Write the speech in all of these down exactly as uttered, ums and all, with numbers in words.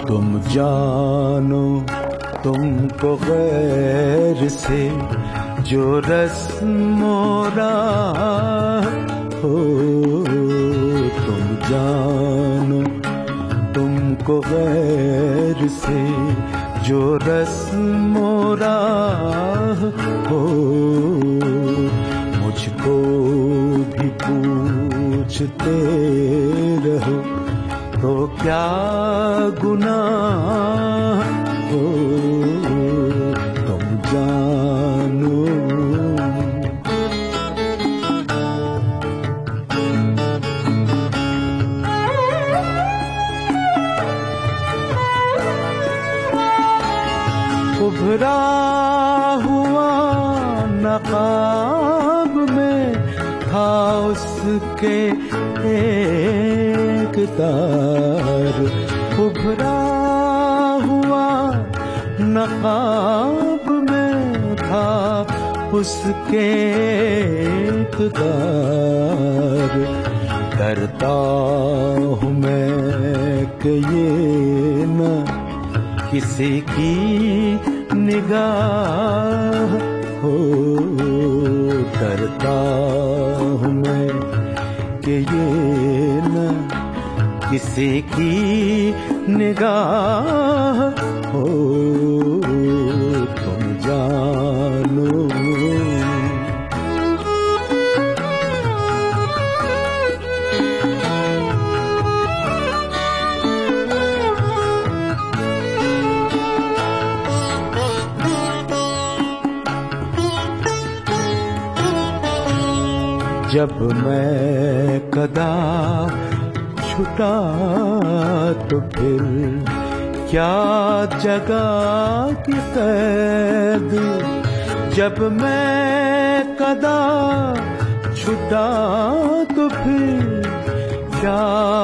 तुम जानो तुमको गैर से जो रस मोरा हो, तुम जानो तुमको गैर से जो रस मोरा हो, मुझको भी पूछते रहो तो क्या गुनाह हो, तुम जानो। उभरा हुआ नकाब में था उसके एक तार, उभरा हुआ नकाब में था उसके एक तार। डरता हूँ मैं कि ये न किसी की निगाह हो, डरता हूँ मैं कि ये न किसी की निगाह हो, तुम जानो। जब मैं कदा छुटा तो फिर क्या जगह की कैद, जब मैं कदा छुटा तो फिर क्या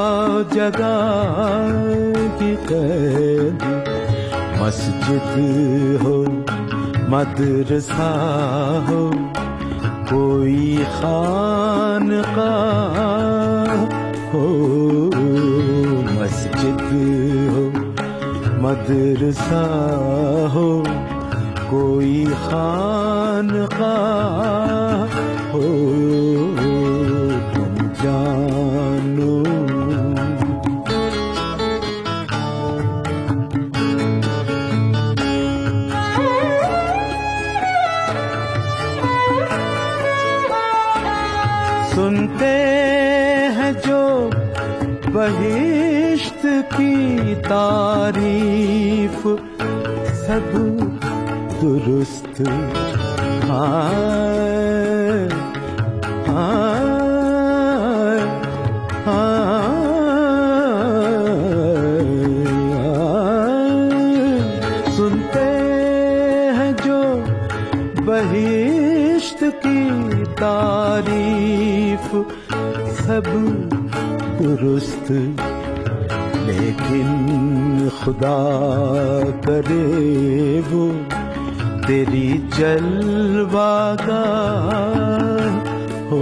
जगह की कैद। मस्जिद हो मदरसा हो कोई खानकाह हो, मस्जिद हो मदरसा हो कोई खानकाह हो, तुम जानो। सुनते हैं जो बहिश्त की तारीफ सब दुरुस्त, हाय हाय हाय। सुनते हैं जो बहिश्त की तारीफ सब दुरुस्त, लेकिन खुदा करे वो तेरी जलवागाह हो,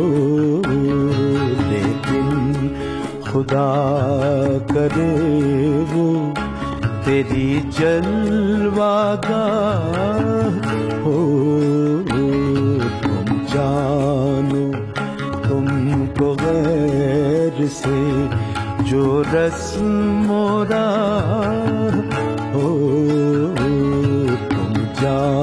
लेकिन खुदा करे वो तेरी जलवागाह हो, तुम जानो तुमको गैर से जो रस मोरा हो, तुम जानो।